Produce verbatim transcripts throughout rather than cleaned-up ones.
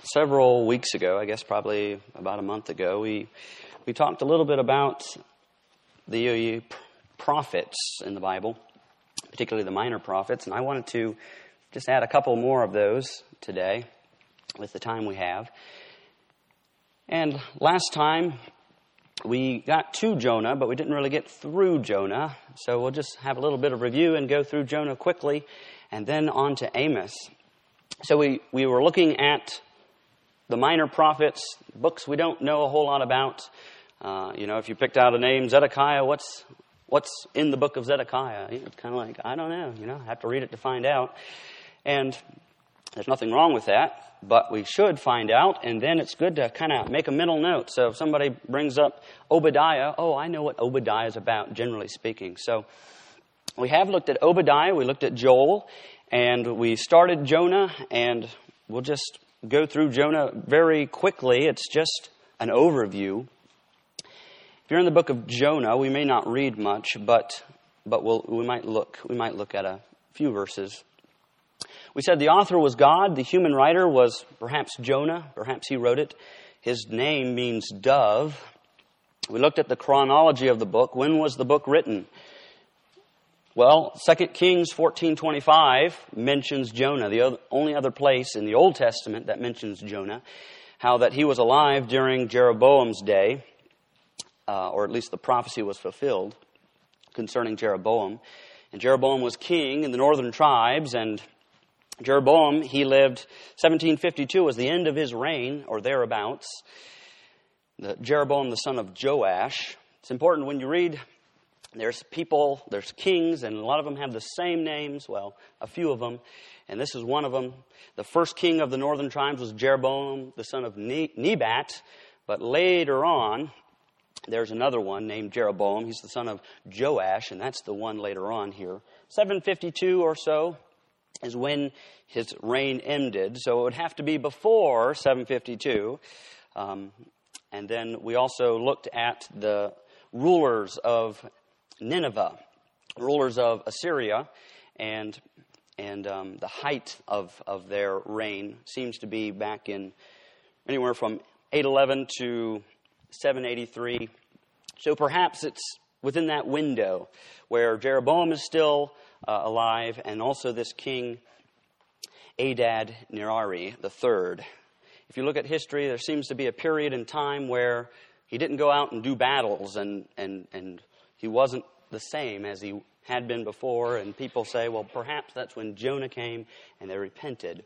several weeks ago, I guess probably about a month ago, we we talked a little bit about the prophets in the Bible, particularly the minor prophets, and I wanted to just add a couple more of those today with the time we have. And last time we got to Jonah, but we didn't really get through Jonah, so we'll just have a little bit of review and go through Jonah quickly, and then on to Amos. So we, we were looking at the minor prophets, books we don't know a whole lot about. Uh, you know, if you picked out a name, Zedekiah, what's what's in the book of Zedekiah? You know, it's kind of like, I don't know, you know, I have to read it to find out. And there's nothing wrong with that, but we should find out, and then it's good to kind of make a mental note. So if somebody brings up Obadiah, oh, I know what Obadiah is about, generally speaking. So we have looked at Obadiah, we looked at Joel, and we started Jonah, and we'll just go through Jonah very quickly. It's just an overview. If you're in the book of Jonah, we may not read much, but but we'll, we might look we might look at a few verses. We said the author was God. The human writer was perhaps Jonah. Perhaps he wrote it. His name means dove. We looked at the chronology of the book. When was the book written? Well, Second Kings fourteen twenty-five mentions Jonah, the only other place in the Old Testament that mentions Jonah, how that he was alive during Jeroboam's day, uh, or at least the prophecy was fulfilled concerning Jeroboam. And Jeroboam was king in the northern tribes, and Jeroboam, he lived, seventeen fifty-two was the end of his reign, or thereabouts. The Jeroboam, the son of Joash. It's important when you read, there's people, there's kings, and a lot of them have the same names. Well, a few of them, and this is one of them. The first king of the northern tribes was Jeroboam, the son of Nebat, but later on, there's another one named Jeroboam. He's the son of Joash, and that's the one later on here. seven fifty-two or so is when his reign ended, so it would have to be before seven fifty-two. Um, and then we also looked at the rulers of Nineveh, rulers of Assyria, and and um, the height of, of their reign seems to be back in anywhere from eight eleven to seven eighty-three. So perhaps it's within that window where Jeroboam is still uh, alive, and also this king Adad Nirari the third. If you look at history, there seems to be a period in time where he didn't go out and do battles, and, and, and he wasn't the same as he had been before, and people say, well, perhaps that's when Jonah came and they repented.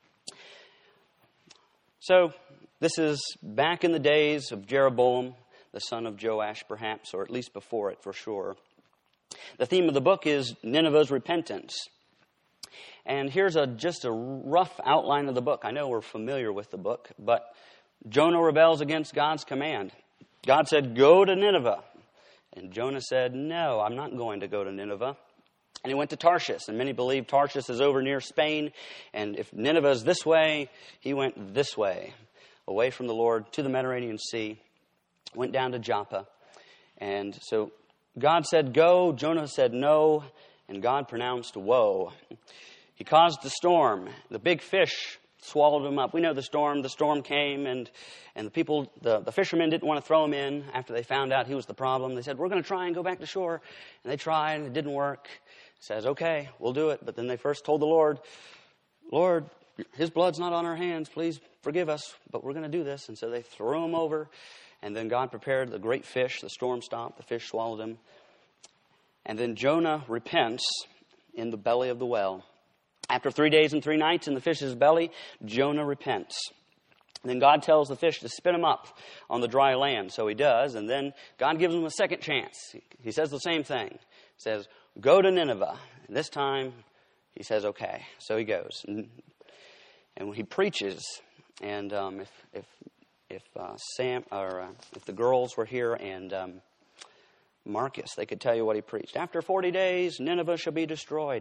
So this is back in the days of Jeroboam, the son of Joash, perhaps, or at least before it for sure. The theme of the book is Nineveh's repentance. And here's a just a rough outline of the book. I know we're familiar with the book, but Jonah rebels against God's command. God said, go to Nineveh. And Jonah said, no, I'm not going to go to Nineveh. And he went to Tarshish. And many believe Tarshish is over near Spain. And if Nineveh is this way, he went this way, away from the Lord to the Mediterranean Sea. Went down to Joppa. And so God said, go. Jonah said, no. And God pronounced, woe. He caused the storm. The big fish swallowed him up. We know the storm. The storm came, and and the people, the, the fishermen didn't want to throw him in after they found out he was the problem. They said, we're going to try and go back to shore. And they tried, and it didn't work. He says, okay, we'll do it. But then they first told the Lord, Lord, his blood's not on our hands. Please forgive us, but we're going to do this. And so they threw him over, and then God prepared the great fish. The storm stopped. The fish swallowed him. And then Jonah repents in the belly of the well. After three days and three nights in the fish's belly, Jonah repents. And then God tells the fish to spit him up on the dry land. So he does. And then God gives him a second chance. He says the same thing. He says, go to Nineveh. And this time, he says, okay. So he goes. And, and he preaches. And um, if if if uh, Sam or uh, if the girls were here and um, Marcus, they could tell you what he preached. After forty days, Nineveh shall be destroyed.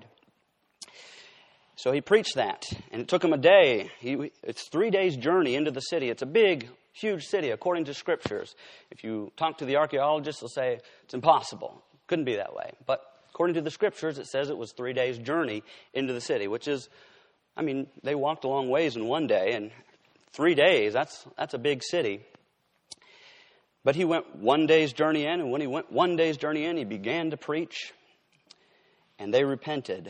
So he preached that, and it took him a day. He, it's three days' journey into the city. It's a big, huge city, according to scriptures. If you talk to the archaeologists, they'll say it's impossible. Couldn't be that way. But according to the scriptures, it says it was three days' journey into the city, which is, I mean, they walked a long ways in one day, and three days. That's that's a big city. But he went one day's journey in, and when he went one day's journey in, he began to preach, and they repented.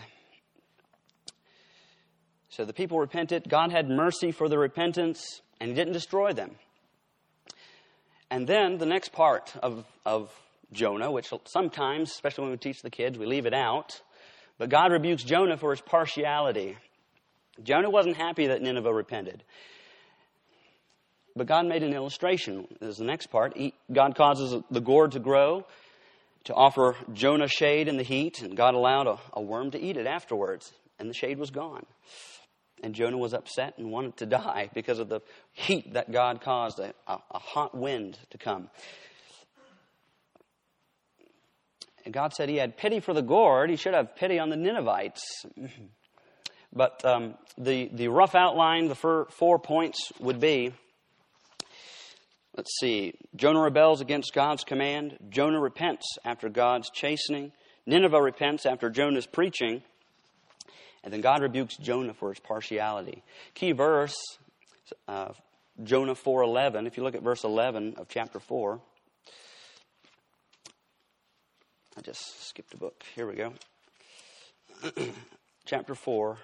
So the people repented. God had mercy for the repentance, and he didn't destroy them. And then the next part of, of Jonah, which sometimes, especially when we teach the kids, we leave it out. But God rebukes Jonah for his partiality. Jonah wasn't happy that Nineveh repented. But God made an illustration. This is the next part. He, God causes the gourd to grow, to offer Jonah shade in the heat, and God allowed a, a worm to eat it afterwards, and the shade was gone. And Jonah was upset and wanted to die because of the heat that God caused, a, a, a hot wind to come. And God said he had pity for the gourd. He should have pity on the Ninevites. But um, the, the rough outline, the four, four points would be, let's see, Jonah rebels against God's command. Jonah repents after God's chastening. Nineveh repents after Jonah's preaching. And then God rebukes Jonah for his partiality. Key verse, uh, Jonah four eleven. If you look at verse eleven of chapter four. I just skipped a book. Here we go. Chapter four.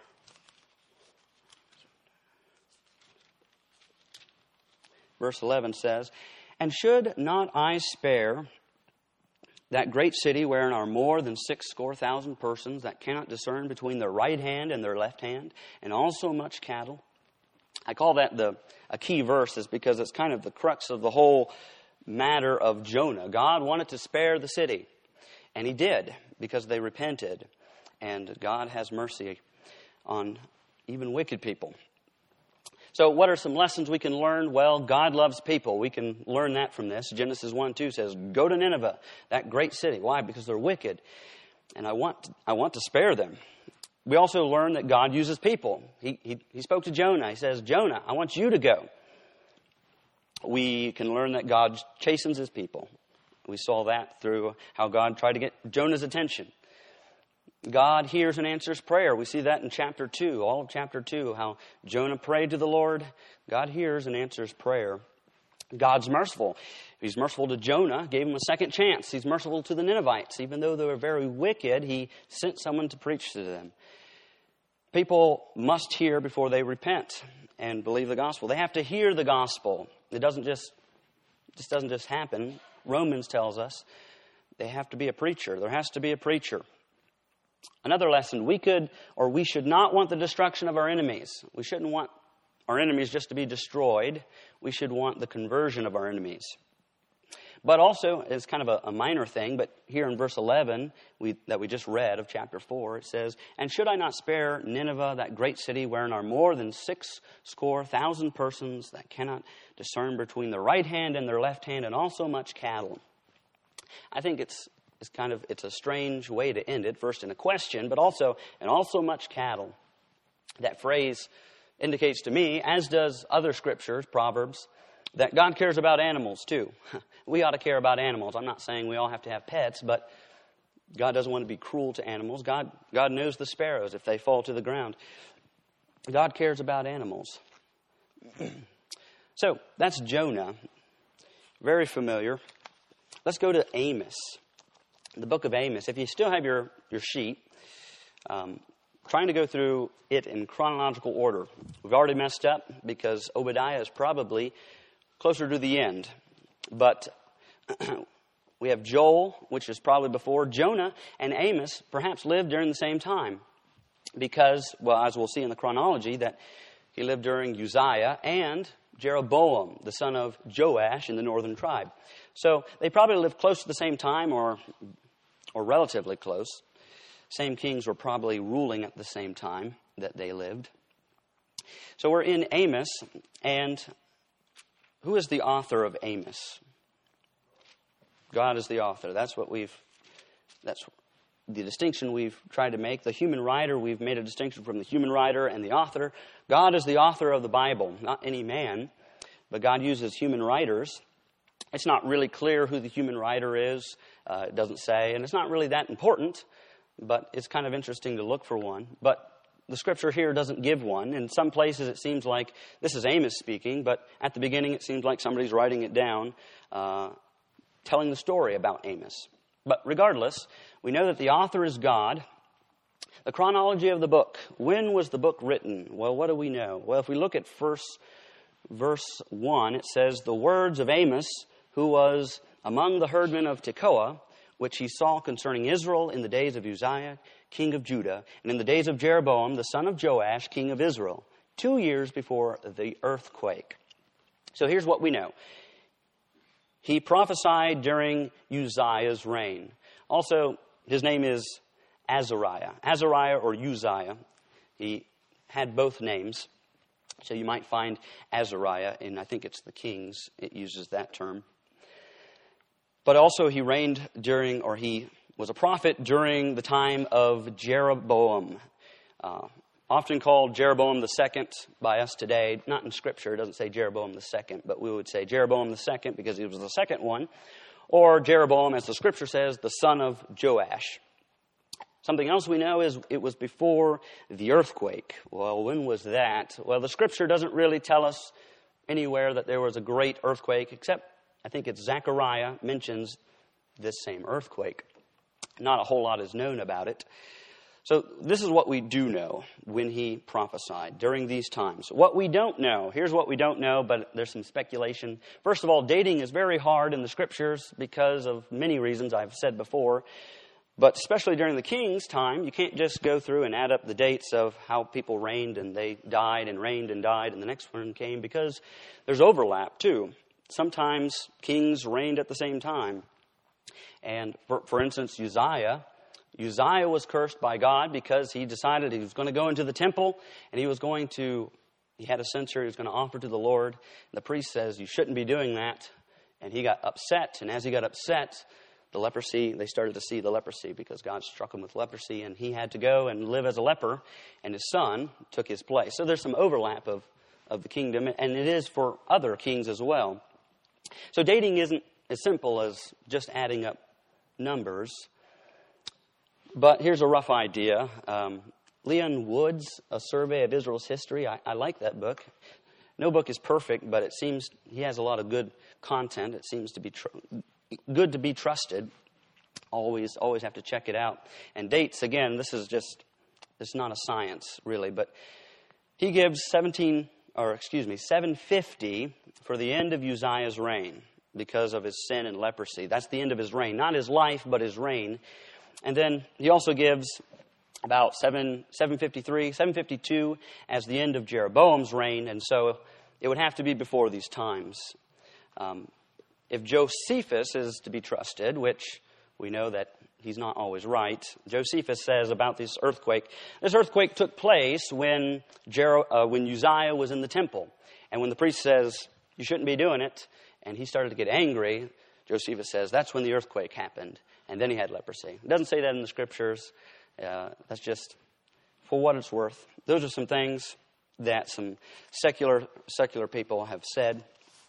Verse eleven says, "And should not I spare that great city wherein are more than six score thousand persons that cannot discern between their right hand and their left hand, and also much cattle?" I call that the a key verse is because it's kind of the crux of the whole matter of Jonah. God wanted to spare the city, and he did because they repented. And God has mercy on even wicked people. So what are some lessons we can learn? Well, God loves people. We can learn that from this. Genesis one two says, "Go to Nineveh, that great city." Why? Because they're wicked. And I want I want to spare them. We also learn that God uses people. He, he, he spoke to Jonah. He says, "Jonah, I want you to go." We can learn that God chastens his people. We saw that through how God tried to get Jonah's attention. God hears and answers prayer. We see that in chapter two, all of chapter two, how Jonah prayed to the Lord. God hears and answers prayer. God's merciful. He's merciful to Jonah, gave him a second chance. He's merciful to the Ninevites. Even though they were very wicked, he sent someone to preach to them. People must hear before they repent and believe the gospel. They have to hear the gospel. It doesn't just, just doesn't just happen. Romans tells us they have to be a preacher. There has to be a preacher. Another lesson, we could or we should not want the destruction of our enemies. We shouldn't want our enemies just to be destroyed. We should want the conversion of our enemies. But also, it's kind of a, a minor thing, but here in verse eleven we, that we just read of chapter four, it says, "And should I not spare Nineveh, that great city wherein are more than six score thousand persons that cannot discern between their right hand and their left hand, and also much cattle?" I think it's It's kind of, it's a strange way to end it, first in a question, but also, and also much cattle. That phrase indicates to me, as does other scriptures, Proverbs, that God cares about animals too. We ought to care about animals. I'm not saying we all have to have pets, but God doesn't want to be cruel to animals. God, God knows the sparrows if they fall to the ground. God cares about animals. So, that's Jonah. Very familiar. Let's go to Amos. The book of Amos. If you still have your, your sheet, um, trying to go through it in chronological order. We've already messed up because Obadiah is probably closer to the end. But we have Joel, which is probably before. Jonah and Amos perhaps lived during the same time. Because, well, as we'll see in the chronology, that he lived during Uzziah and Jeroboam, the son of Joash in the northern tribe. So they probably lived close to the same time, or or relatively close. Same kings were probably ruling at the same time that they lived. So we're in Amos, and who is the author of Amos? God is the author. That's what we've, that's the distinction we've tried to make. The human writer, we've made a distinction from the human writer and the author. God is the author of the Bible, not any man, but God uses human writers. It's not really clear who the human writer is. Uh, it doesn't say, and it's not really that important, but it's kind of interesting to look for one. But the scripture here doesn't give one. In some places it seems like this is Amos speaking, but at the beginning it seems like somebody's writing it down, uh, telling the story about Amos. But regardless, we know that the author is God. The chronology of the book. When was the book written? Well, what do we know? Well, if we look at first verse one, it says, the words of Amos, who was among the herdmen of Tekoa, which he saw concerning Israel in the days of Uzziah, king of Judah, and in the days of Jeroboam, the son of Joash, king of Israel, two years before the earthquake. So here's what we know. He prophesied during Uzziah's reign. Also, his name is Azariah. Azariah or Uzziah. He had both names. So you might find Azariah, and I think it's the Kings. It uses that term. But also he reigned during, or he was a prophet during the time of Jeroboam. Uh, often called Jeroboam the Second by us today. Not in Scripture, it doesn't say Jeroboam the Second, but we would say Jeroboam the Second because he was the second one. Or Jeroboam, as the Scripture says, the son of Joash. Something else we know is it was before the earthquake. Well, when was that? Well, the Scripture doesn't really tell us anywhere that there was a great earthquake, except I think it's Zechariah mentions this same earthquake. Not a whole lot is known about it. So this is what we do know when he prophesied during these times. What we don't know, here's what we don't know, but there's some speculation. First of all, dating is very hard in the Scriptures because of many reasons I've said before. But especially during the king's time, you can't just go through and add up the dates of how people reigned and they died and reigned and died and the next one came, because there's overlap too. Sometimes kings reigned at the same time. And for, for instance, Uzziah, Uzziah was cursed by God because he decided he was going to go into the temple and he was going to, he had a censer he was going to offer to the Lord. And the priest says, you shouldn't be doing that. And he got upset. And as he got upset, the leprosy, they started to see the leprosy because God struck him with leprosy, and he had to go and live as a leper, and his son took his place. So there's some overlap of, of the kingdom, and it is for other kings as well. So dating isn't as simple as just adding up numbers. But here's a rough idea. Um, Leon Wood's A Survey of Israel's History. I, I like that book. No book is perfect, but it seems he has a lot of good content. It seems to be tr- good to be trusted. Always, always have to check it out. And dates, again, this is just, it's not a science, really. But he gives seventeen, or excuse me, seven fifty for the end of Uzziah's reign because of his sin and leprosy. That's the end of his reign. Not his life, but his reign. And then he also gives about seven seven fifty three, seven fifty two as the end of Jeroboam's reign, and so it would have to be before these times. Um, if Josephus is to be trusted, which we know that he's not always right, Josephus says about this earthquake. This earthquake took place when Jer- uh, when Uzziah was in the temple, and when the priest says you shouldn't be doing it, and he started to get angry, Josephus says that's when the earthquake happened, and then he had leprosy. It doesn't say that in the Scriptures. Uh, that's just for what it's worth. Those are some things that some secular secular people have said.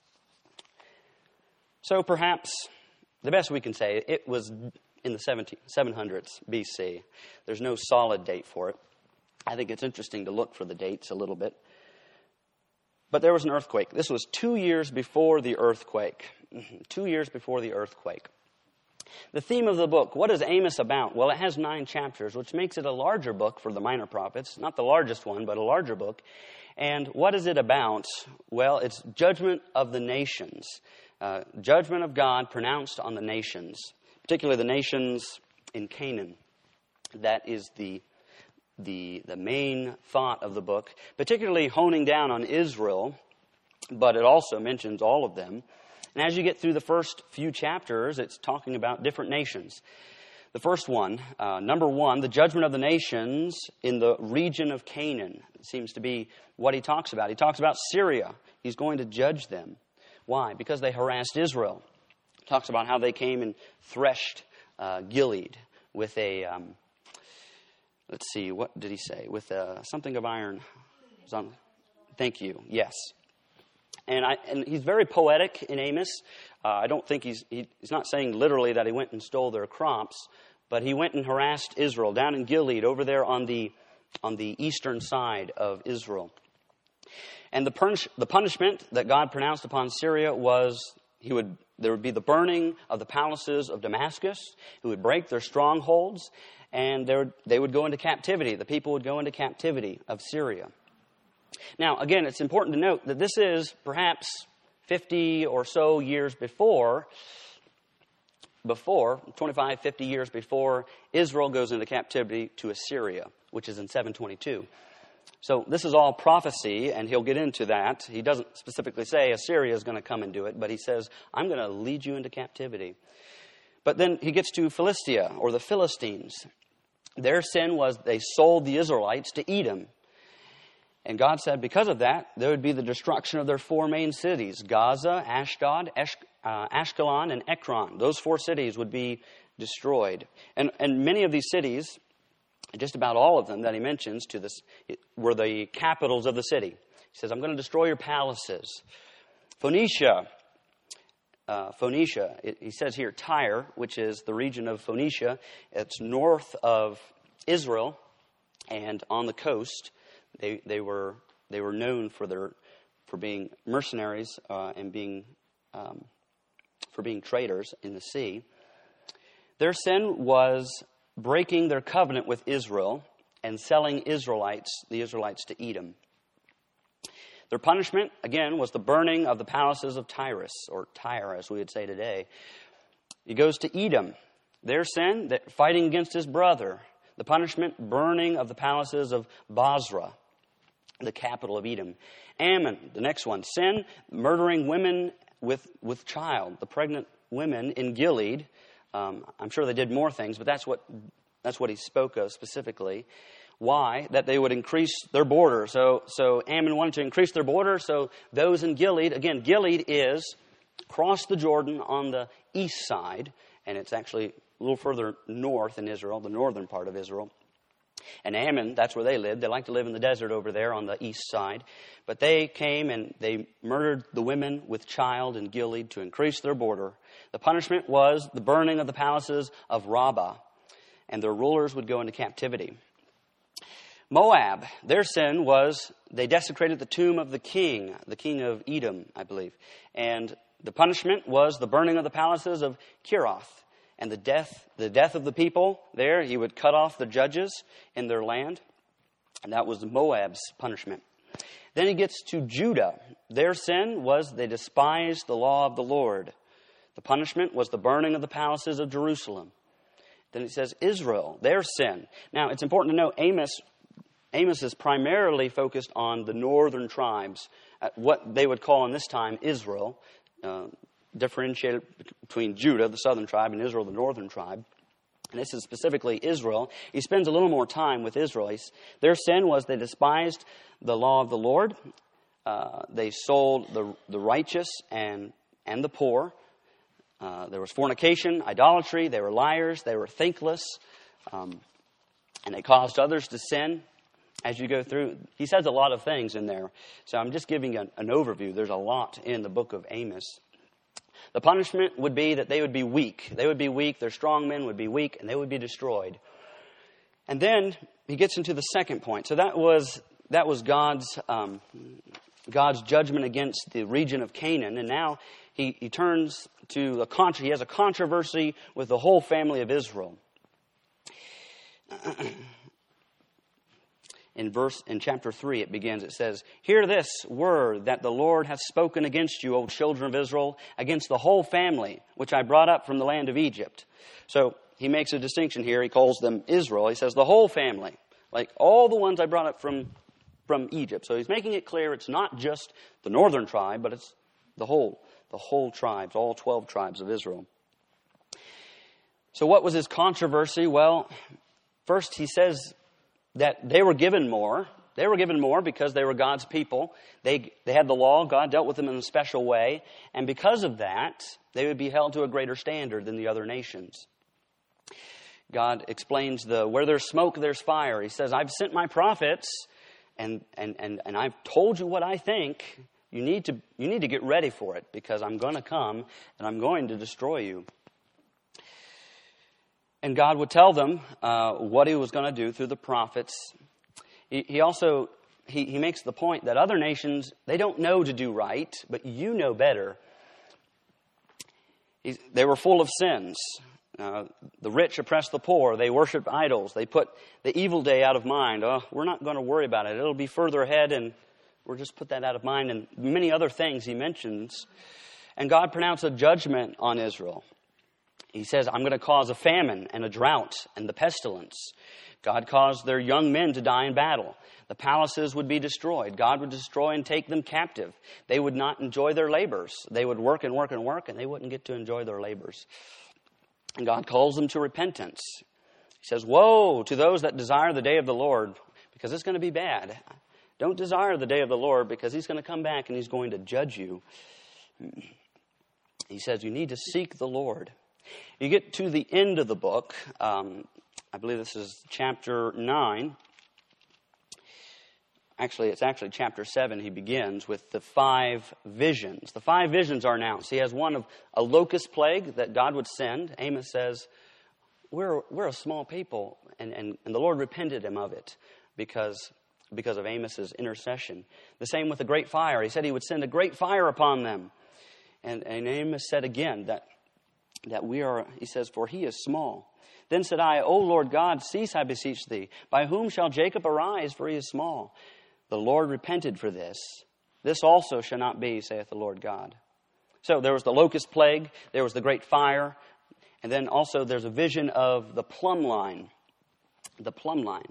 So perhaps the best we can say, it was in the seven hundreds B C. There's no solid date for it. I think it's interesting to look for the dates a little bit. But there was an earthquake. This was two years before the earthquake. Two years before the earthquake. The theme of the book, what is Amos about? Well, it has nine chapters, which makes it a larger book for the minor prophets. Not the largest one, but a larger book. And what is it about? Well, it's judgment of the nations. Uh, judgment of God pronounced on the nations, particularly the nations in Canaan. That is the, the, the main thought of the book, particularly honing down on Israel, but it also mentions all of them. And as you get through the first few chapters, it's talking about different nations. The first one, uh, number one, the judgment of the nations in the region of Canaan. It seems to be what he talks about. He talks about Syria. He's going to judge them. Why? Because they harassed Israel. He talks about how they came and threshed uh, Gilead with a, um, let's see, what did he say? With uh, something of iron. On, thank you. Yes. And I and he's very poetic in Amos. Uh, I don't think he's he, he's not saying literally that he went and stole their crops, but he went and harassed Israel down in Gilead, over there on the on the eastern side of Israel. And the, punish, the punishment that God pronounced upon Syria was he would there would be the burning of the palaces of Damascus. He would break their strongholds, and they would, they would go into captivity. The people would go into captivity of Syria. Now, again, it's important to note that this is perhaps fifty or so years before, before, twenty-five, fifty years before Israel goes into captivity to Assyria, which is in seven twenty-two. So this is all prophecy, and he'll get into that. He doesn't specifically say Assyria is going to come and do it, but he says, I'm going to lead you into captivity. But then he gets to Philistia, or the Philistines. Their sin was they sold the Israelites to Edom. And God said because of that, there would be the destruction of their four main cities, Gaza, Ashdod, Esh, uh, Ashkelon, and Ekron. Those four cities would be destroyed. And, and many of these cities, just about all of them that he mentions, to this, were the capitals of the city. He says, I'm going to destroy your palaces. Phoenicia, uh, Phoenicia, it, he says here Tyre, which is the region of Phoenicia. It's north of Israel and on the coast. They they were they were known for their for being mercenaries uh, and being um, for being traders in the sea. Their sin was breaking their covenant with Israel and selling Israelites, the Israelites, to Edom. Their punishment, again, was the burning of the palaces of Tyrus, or Tyre, as we would say today. He goes to Edom. Their sin, that fighting against his brother. The punishment, burning of the palaces of Basra, the capital of Edom. Ammon, the next one. Sin, murdering women with, with child, the pregnant women in Gilead. Um, I'm sure they did more things, but that's what that's what he spoke of specifically. Why? That they would increase their border. So, so Ammon wanted to increase their border. So those in Gilead, again, Gilead is across the Jordan on the east side, and it's actually a little further north in Israel, the northern part of Israel. And Ammon, that's where they lived. They like to live in the desert over there on the east side. But they came and they murdered the women with child in Gilead to increase their border. The punishment was the burning of the palaces of Rabbah, and their rulers would go into captivity. Moab, their sin was they desecrated the tomb of the king, the king of Edom, I believe. And the punishment was the burning of the palaces of Kirath. And the death, the death of the people there, he would cut off the judges in their land. And that was Moab's punishment. Then he gets to Judah. Their sin was they despised the law of the Lord. The punishment was the burning of the palaces of Jerusalem. Then it says Israel, their sin. Now, it's important to know Amos, Amos is primarily focused on the northern tribes, what they would call in this time Israel, uh, differentiated between Judah, the southern tribe, and Israel, the northern tribe. And this is specifically Israel. He spends a little more time with Israel. He's, their sin was they despised the law of the Lord. Uh, they sold the, the righteous and, and the poor. Uh, there was fornication, idolatry. They were liars. They were thankless. Um, and they caused others to sin. As you go through, he says a lot of things in there. So I'm just giving an, an overview. There's a lot in the book of Amos. The punishment would be that they would be weak. They would be weak. Their strong men would be weak, and they would be destroyed. And then he gets into the second point. So that was that was God's um, God's judgment against the region of Canaan, and now he, he turns to a contra- he has a controversy with the whole family of Israel. In verse, in chapter three, it begins, it says, "Hear this word that the Lord hath spoken against you, O children of Israel, against the whole family, which I brought up from the land of Egypt." So he makes a distinction here. He calls them Israel. He says the whole family, like all the ones I brought up from, from Egypt. So he's making it clear it's not just the northern tribe, but it's the whole, the whole tribes, all twelve tribes of Israel. So what was his controversy? Well, first he says that they were given more. They were given more because they were God's people. They they had the law. God dealt with them in a special way. And because of that, they would be held to a greater standard than the other nations. God explains the where there's smoke, there's fire. He says, I've sent my prophets and and, and, and I've told you what I think. You need to you need to get ready for it because I'm going to come and I'm going to destroy you. And God would tell them uh, what he was going to do through the prophets. He, he also, he, he makes the point that other nations, they don't know to do right, but you know better. He's, they were full of sins. Uh, the rich oppress the poor. They worship idols. They put the evil day out of mind. Oh, we're not going to worry about it. It'll be further ahead, and we'll just put that out of mind. And many other things he mentions. And God pronounced a judgment on Israel. He says, I'm going to cause a famine and a drought and the pestilence. God caused their young men to die in battle. The palaces would be destroyed. God would destroy and take them captive. They would not enjoy their labors. They would work and work and work, and they wouldn't get to enjoy their labors. And God calls them to repentance. He says, woe to those that desire the day of the Lord, because it's going to be bad. Don't desire the day of the Lord, because he's going to come back and he's going to judge you. He says you need to seek the Lord. You get to the end of the book. Um, I believe this is chapter nine. Actually, it's actually chapter seven. He begins with the five visions. The five visions are announced. He has one of a locust plague that God would send. Amos says, we're we're a small people, and, and, and the Lord repented him of it because, because of Amos's intercession. The same with the great fire. He said he would send a great fire upon them. And, and Amos said again that, that we are, he says, for he is small. Then said I, O Lord God, cease, I beseech thee. By whom shall Jacob arise, for he is small? The Lord repented for this. This also shall not be, saith the Lord God. So there was the locust plague. There was the great fire. And then also there's a vision of the plumb line. The plumb line.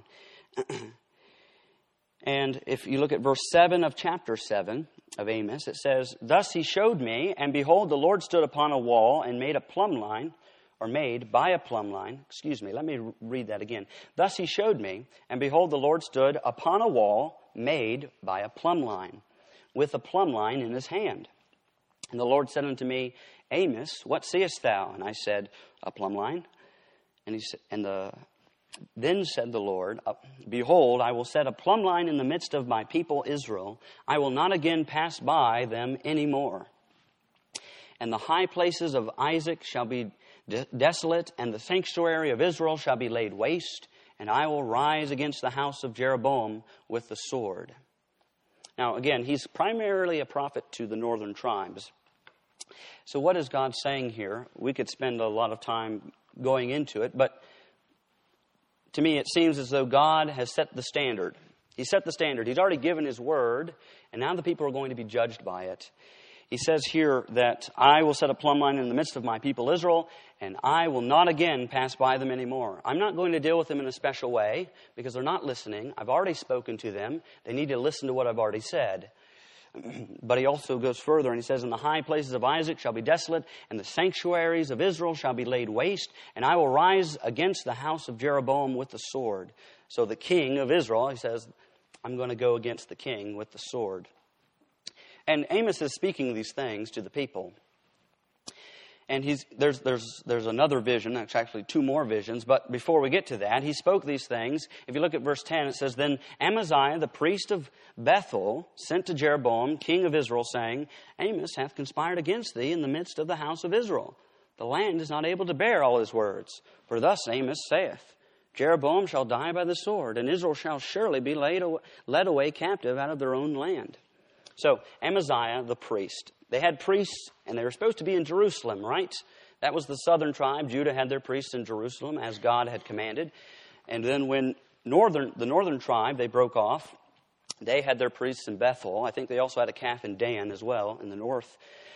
And if you look at verse seven of chapter seven of Amos, it says, thus he showed me, and behold, the Lord stood upon a wall and made a plumb line, or made by a plumb line. Excuse me, let me read that again. Thus he showed me, and behold, the Lord stood upon a wall made by a plumb line, with a plumb line in his hand. And the Lord said unto me, Amos, what seest thou? And I said, a plumb line. And he said, and the then said the Lord, behold, I will set a plumb line in the midst of my people Israel. I will not again pass by them any more. And the high places of Isaac shall be de- desolate, and the sanctuary of Israel shall be laid waste. And I will rise against the house of Jeroboam with the sword. Now, again, he's primarily a prophet to the northern tribes. So what is God saying here? We could spend a lot of time going into it, but to me it seems as though God has set the standard. He set the standard. He's already given his word, and now the people are going to be judged by it. He says here that I will set a plumb line in the midst of my people Israel, and I will not again pass by them anymore. I'm not going to deal with them in a special way because they're not listening. I've already spoken to them. They need to listen to what I've already said. But he also goes further and he says, and the high places of Isaac shall be desolate, and the sanctuaries of Israel shall be laid waste, and I will rise against the house of Jeroboam with the sword. So the king of Israel, he says, I'm going to go against the king with the sword. And Amos is speaking these things to the people. And he's there's there's there's another vision, that's actually two more visions, but before we get to that, he spoke these things. If you look at verse ten, it says, then Amaziah, the priest of Bethel, sent to Jeroboam, king of Israel, saying, Amos hath conspired against thee in the midst of the house of Israel. The land is not able to bear all his words. For thus Amos saith, Jeroboam shall die by the sword, and Israel shall surely be laid away, led away captive out of their own land. So Amaziah, the priest, they had priests, and they were supposed to be in Jerusalem, right? That was the southern tribe. Judah had their priests in Jerusalem, as God had commanded. And then when northern the northern tribe, they broke off, they had their priests in Bethel. I think they also had a calf in Dan as well, in the north.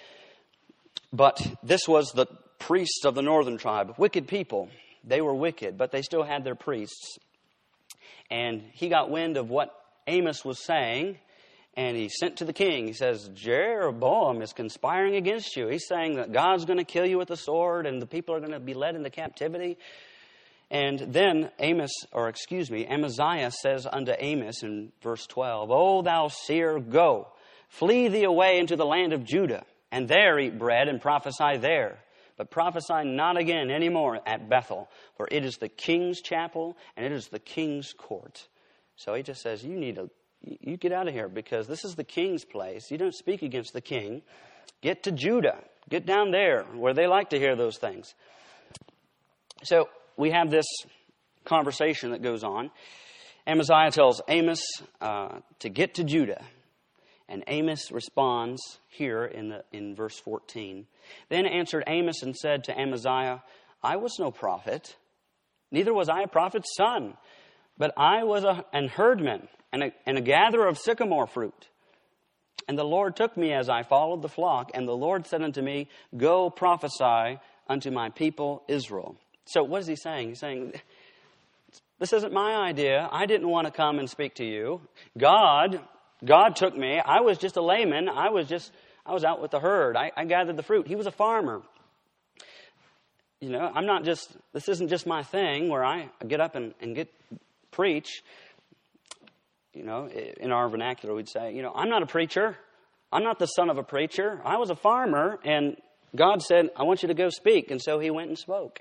But this was the priests of the northern tribe. Wicked people. They were wicked, but they still had their priests. And he got wind of what Amos was saying, and he sent to the king. He says, Jeroboam is conspiring against you. He's saying that God's going to kill you with the sword and the people are going to be led into captivity. And then Amos, or excuse me, Amaziah says unto Amos in verse twelve, O thou seer, go, flee thee away into the land of Judah, and there eat bread and prophesy there. But prophesy not again any more at Bethel, for it is the king's chapel and it is the king's court. So he just says, you need to You get out of here because this is the king's place. You don't speak against the king. Get to Judah. Get down there where they like to hear those things. So we have this conversation that goes on. Amaziah tells Amos uh, to get to Judah. And Amos responds here in the in verse fourteen. Then answered Amos and said to Amaziah, I was no prophet, neither was I a prophet's son, but I was a, an herdman and a, and a gatherer of sycamore fruit. And the Lord took me as I followed the flock, and the Lord said unto me, Go prophesy unto my people Israel. So what is he saying? He's saying, this isn't my idea. I didn't want to come and speak to you. God, God took me. I was just a layman. I was just, I was out with the herd. I, I gathered the fruit. He was a farmer. You know, I'm not just, this isn't just my thing where I get up and, and get preach. You know, in our vernacular, we'd say, you know, I'm not a preacher. I'm not the son of a preacher. I was a farmer, and God said, I want you to go speak. And so he went and spoke.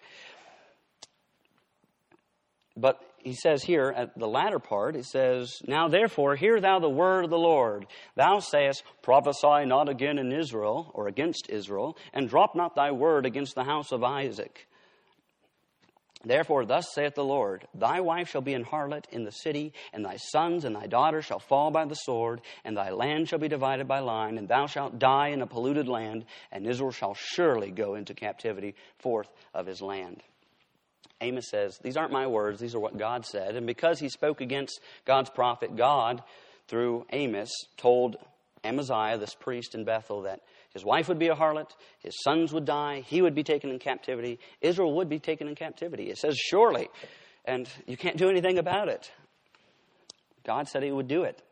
But he says here at the latter part, he says, Now therefore, hear thou the word of the Lord. Thou sayest, Prophesy not again in Israel, or against Israel, and drop not thy word against the house of Isaac. Therefore, thus saith the Lord, Thy wife shall be an harlot in the city, and thy sons and thy daughters shall fall by the sword, and thy land shall be divided by line, and thou shalt die in a polluted land, and Israel shall surely go into captivity forth of his land. Amos says, these aren't my words, these are what God said. And because he spoke against God's prophet, God, through Amos, told Amaziah, this priest in Bethel, that his wife would be a harlot, his sons would die, he would be taken in captivity, Israel would be taken in captivity. It says surely, and you can't do anything about it. God said he would do it.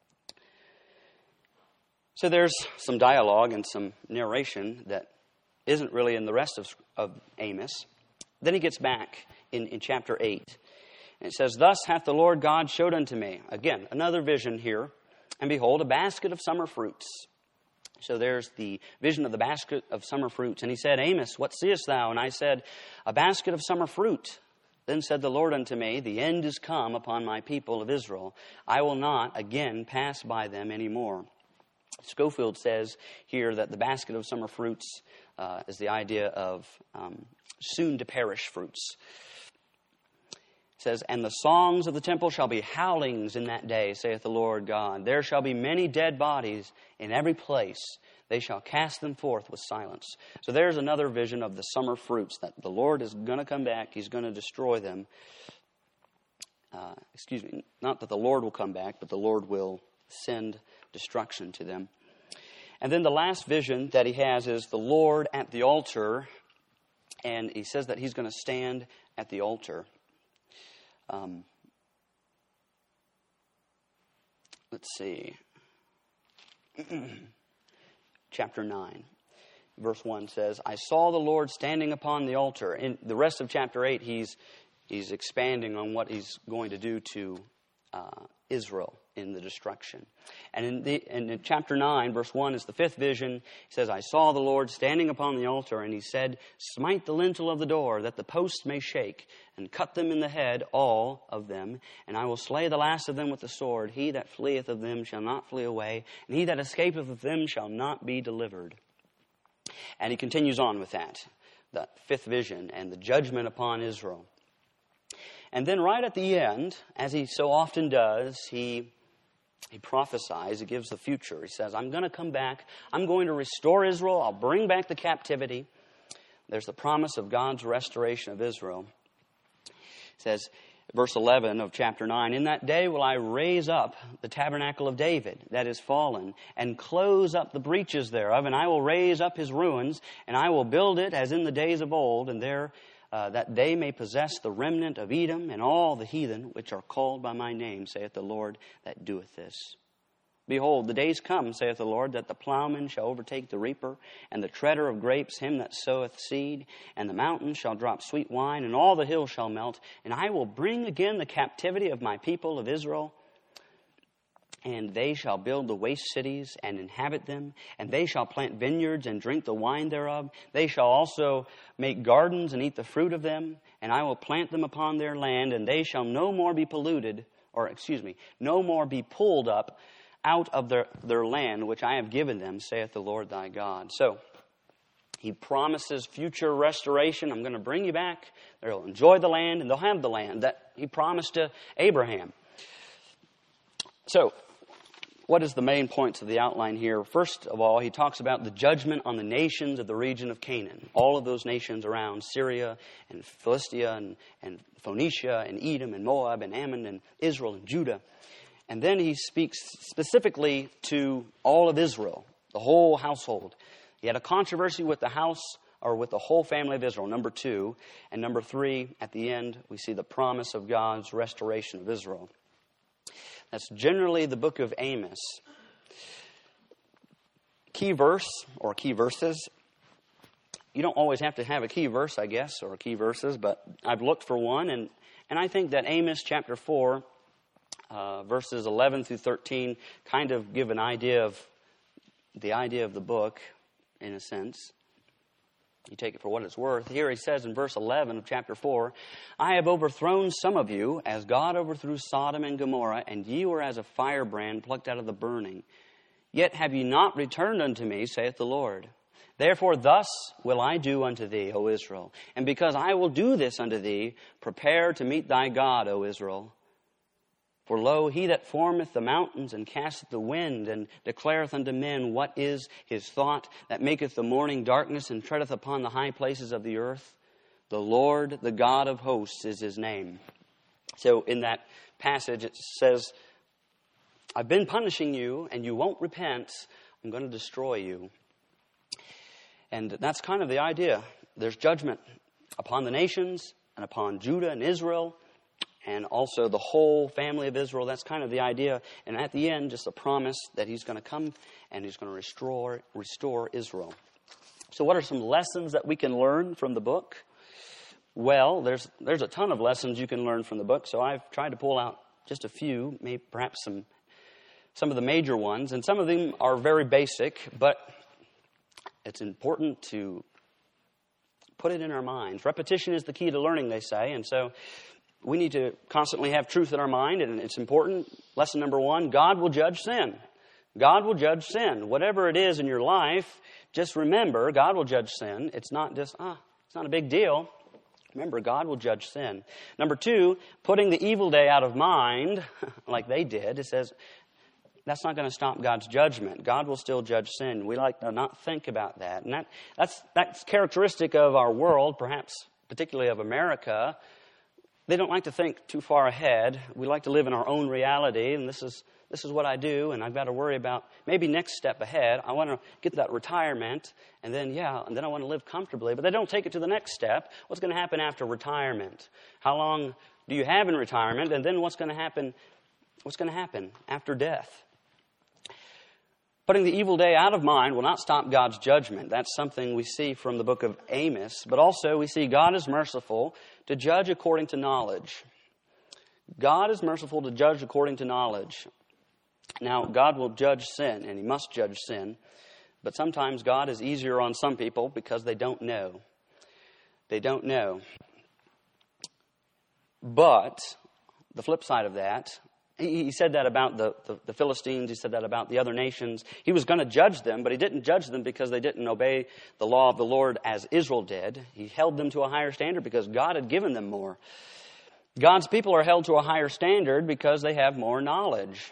So there's some dialogue and some narration that isn't really in the rest of, of Amos. Then he gets back in, in chapter eight. And it says, Thus hath the Lord God showed unto me. Again, another vision here. And behold, a basket of summer fruits. So there's the vision of the basket of summer fruits. And he said, Amos, what seest thou? And I said, A basket of summer fruit. Then said the Lord unto me, The end is come upon my people of Israel. I will not again pass by them any more. Schofield says here that the basket of summer fruits uh, is the idea of um, soon-to-perish fruits. It says, And the songs of the temple shall be howlings in that day, saith the Lord God. There shall be many dead bodies in every place. They shall cast them forth with silence. So there's another vision of the summer fruits, that the Lord is going to come back. He's going to destroy them. Uh, excuse me, not that the Lord will come back, but the Lord will send destruction to them. And then the last vision that he has is the Lord at the altar. And he says that he's going to stand at the altar. Um, let's see. Chapter nine, verse one says, I saw the Lord standing upon the altar. In the rest of chapter eight, he's he's expanding on what he's going to do to uh, Israel in the destruction. And in, the, and in chapter nine, verse one is the fifth vision. He says, I saw the Lord standing upon the altar, and he said, Smite the lintel of the door, that the posts may shake, and cut them in the head, all of them, and I will slay the last of them with the sword. He that fleeth of them shall not flee away, and he that escapeth of them shall not be delivered. And he continues on with that, the fifth vision, and the judgment upon Israel. And then right at the end, as he so often does, he he prophesies, he gives the future. He says, I'm going to come back. I'm going to restore Israel. I'll bring back the captivity. There's the promise of God's restoration of Israel. It says, verse eleven of chapter nine, In that day will I raise up the tabernacle of David that is fallen, and close up the breaches thereof, and I will raise up his ruins, and I will build it as in the days of old, and there Uh, that they may possess the remnant of Edom and all the heathen which are called by my name, saith the Lord that doeth this. Behold, the days come, saith the Lord, that the plowman shall overtake the reaper, and the treader of grapes him that soweth seed, and the mountains shall drop sweet wine, and all the hills shall melt, and I will bring again the captivity of my people of Israel, and they shall build the waste cities and inhabit them, and they shall plant vineyards and drink the wine thereof. They shall also make gardens and eat the fruit of them, and I will plant them upon their land, and they shall no more be polluted, or excuse me, no more be pulled up out of their, their land which I have given them, saith the Lord thy God. So he promises future restoration. I'm going to bring you back. They'll enjoy the land, and they'll have the land that he promised to Abraham. So, what is the main points of the outline here? First of all, he talks about the judgment on the nations of the region of Canaan. All of those nations around Syria and Philistia and, and Phoenicia and Edom and Moab and Ammon and Israel and Judah. And then he speaks specifically to all of Israel, the whole household. He had a controversy with the house or with the whole family of Israel, number two. And number three, at the end, we see the promise of God's restoration of Israel. That's generally the book of Amos. Key verse or key verses. You don't always have to have a key verse, I guess, or key verses, but I've looked for one. And, and I think that Amos chapter four, uh, verses eleven through thirteen, kind of give an idea of the idea of the book, in a sense. You take it for what it's worth. Here he says in verse eleven of chapter four, I have overthrown some of you, as God overthrew Sodom and Gomorrah, and ye were as a firebrand plucked out of the burning. Yet have ye not returned unto me, saith the Lord. Therefore thus will I do unto thee, O Israel. And because I will do this unto thee, prepare to meet thy God, O Israel. For lo, he that formeth the mountains and casteth the wind and declareth unto men what is his thought, that maketh the morning darkness and treadeth upon the high places of the earth, the Lord, the God of hosts, is his name. So in that passage it says, I've been punishing you and you won't repent. I'm going to destroy you. And that's kind of the idea. There's judgment upon the nations and upon Judah and Israel, and also the whole family of Israel. That's kind of the idea. And at the end, just a promise that he's going to come and he's going to restore, restore Israel. So what are some lessons that we can learn from the book? Well, there's there's a ton of lessons you can learn from the book. So I've tried to pull out just a few, maybe perhaps some some of the major ones. And some of them are very basic, but it's important to put it in our minds. Repetition is the key to learning, they say. And so we need to constantly have truth in our mind, and it's important. Lesson number one, God will judge sin. God will judge sin. Whatever it is in your life, just remember, God will judge sin. It's not just, ah, it's not a big deal. Remember, God will judge sin. Number two, putting the evil day out of mind, like they did. It says, that's not going to stop God's judgment. God will still judge sin. We like to not think about that. And that, that's, that's characteristic of our world, perhaps particularly of America. They don't like to think too far ahead. We like to live in our own reality, and this is this is what I do, and I've got to worry about maybe next step ahead. I want to get that retirement, and then, yeah, and then I want to live comfortably. But they don't take it to the next step. What's going to happen after retirement? How long do you have in retirement? And then what's going to happen? What's going to happen after death? Putting the evil day out of mind will not stop God's judgment. That's something we see from the book of Amos. But also we see God is merciful to judge according to knowledge. God is merciful to judge according to knowledge. Now, God will judge sin, and he must judge sin. But sometimes God is easier on some people because they don't know. They don't know. But the flip side of that, he said that about the, the, the Philistines. He said that about the other nations. He was going to judge them, but he didn't judge them because they didn't obey the law of the Lord as Israel did. He held them to a higher standard because God had given them more. God's people are held to a higher standard because they have more knowledge.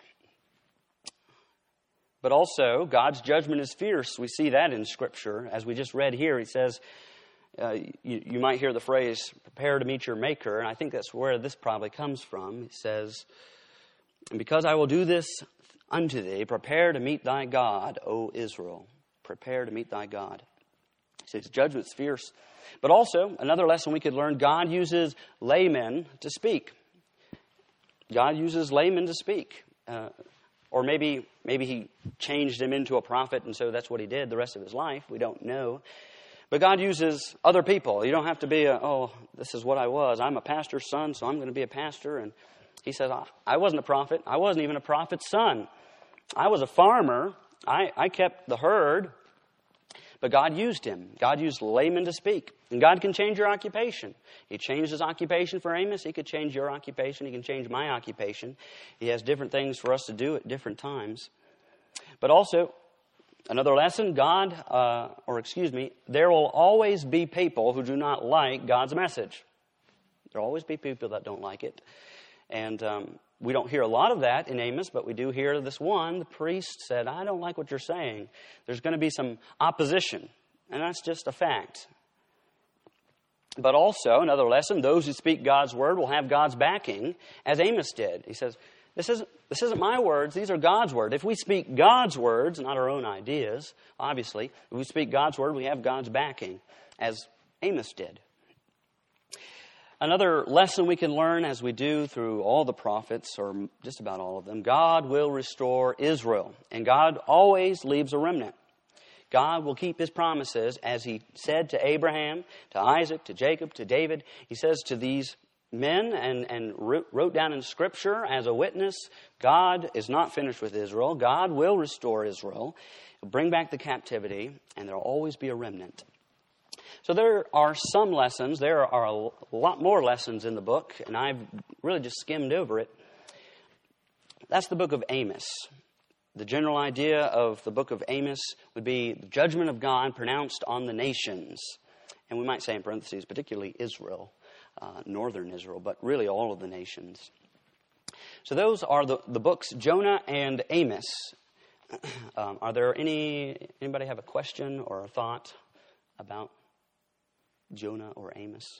But also, God's judgment is fierce. We see that in Scripture. As we just read here, he says, uh, you, you might hear the phrase, prepare to meet your Maker. And I think that's where this probably comes from. He says, and because I will do this unto thee, prepare to meet thy God, O Israel. Prepare to meet thy God. So his judgment's fierce. But also, another lesson we could learn, God uses laymen to speak. God uses laymen to speak. Uh, or maybe maybe he changed him into a prophet, and so that's what he did the rest of his life. We don't know. But God uses other people. You don't have to be a, oh, this is what I was. I'm a pastor's son, so I'm going to be a pastor. And he says, I wasn't a prophet. I wasn't even a prophet's son. I was a farmer. I, I kept the herd. But God used him. God used laymen to speak. And God can change your occupation. He changed his occupation for Amos. He could change your occupation. He can change my occupation. He has different things for us to do at different times. But also, another lesson, God, uh, or excuse me, there will always be people who do not like God's message. There will always be people that don't like it. And um, we don't hear a lot of that in Amos, but we do hear this one. The priest said, I don't like what you're saying. There's going to be some opposition. And that's just a fact. But also, another lesson, those who speak God's word will have God's backing, as Amos did. He says, this isn't, this isn't my words, these are God's word. If we speak God's words, not our own ideas, obviously, if we speak God's word, we have God's backing, as Amos did. Another lesson we can learn as we do through all the prophets, or just about all of them, God will restore Israel. And God always leaves a remnant. God will keep his promises, as he said to Abraham, to Isaac, to Jacob, to David. He says to these men and, and wrote down in Scripture as a witness, God is not finished with Israel. God will restore Israel, He'll bring back the captivity, and there will always be a remnant. So there are some lessons. There are a lot more lessons in the book, and I've really just skimmed over it. That's the book of Amos. The general idea of the book of Amos would be the judgment of God pronounced on the nations. And we might say in parentheses, particularly Israel, uh, northern Israel, but really all of the nations. So those are the, the books, Jonah and Amos. Um, are there any, anybody have a question or a thought about Jonah or Amos?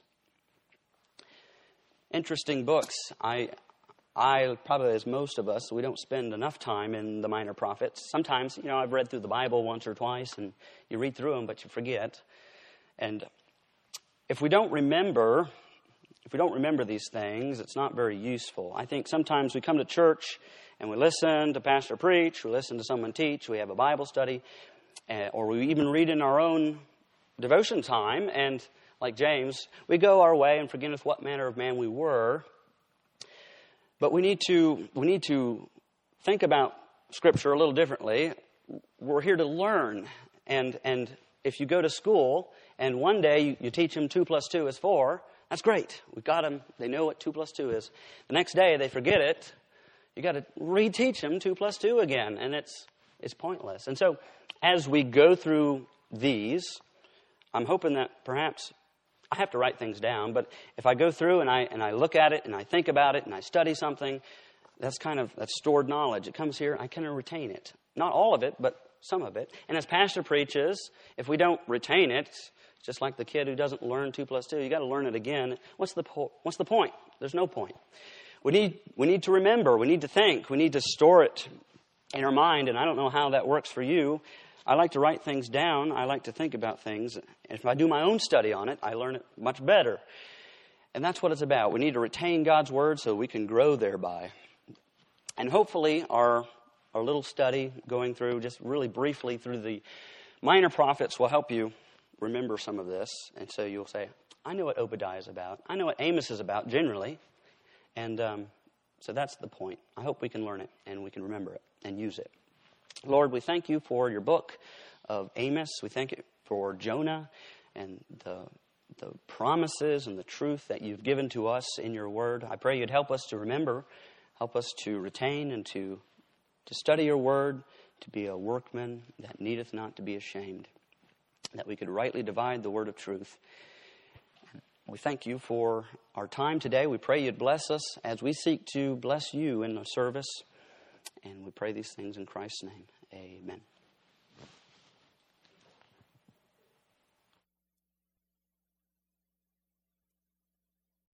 Interesting books. I, I probably, as most of us, we don't spend enough time in the minor prophets. Sometimes, you know, I've read through the Bible once or twice, and you read through them, but you forget. And if we don't remember, if we don't remember these things, it's not very useful. I think sometimes we come to church and we listen to pastor preach, we listen to someone teach, we have a Bible study, uh, or we even read in our own devotion time, and like James, we go our way and forgetteth what manner of man we were. But we need to we need to think about Scripture a little differently. We're here to learn, and and if you go to school and one day you, you teach them two plus two is four, that's great. We've got them. They know what two plus two is. The next day they forget it. You got to reteach them two plus two again, and it's it's pointless. And so as we go through these, I'm hoping that perhaps I have to write things down, but if I go through and I and I look at it and I think about it and I study something, that's kind of that's stored knowledge. It comes here, I can retain it. Not all of it, but some of it. And as pastor preaches, if we don't retain it, just like the kid who doesn't learn two plus two, you got to learn it again. What's the po- what's the point? There's no point. We need we need to remember. We need to think. We need to store it in our mind. And I don't know how that works for you. I like to write things down. I like to think about things. If I do my own study on it, I learn it much better. And that's what it's about. We need to retain God's Word so we can grow thereby. And hopefully our, our little study going through, just really briefly through the minor prophets, will help you remember some of this. And so you'll say, I know what Obadiah is about. I know what Amos is about generally. And um, so that's the point. I hope we can learn it and we can remember it and use it. Lord, we thank you for your book of Amos. We thank you for Jonah and the the promises and the truth that you've given to us in your word. I pray you'd help us to remember, help us to retain and to, to study your word, to be a workman that needeth not to be ashamed, that we could rightly divide the word of truth. We thank you for our time today. We pray you'd bless us as we seek to bless you in the service. And we pray these things in Christ's name. Amen.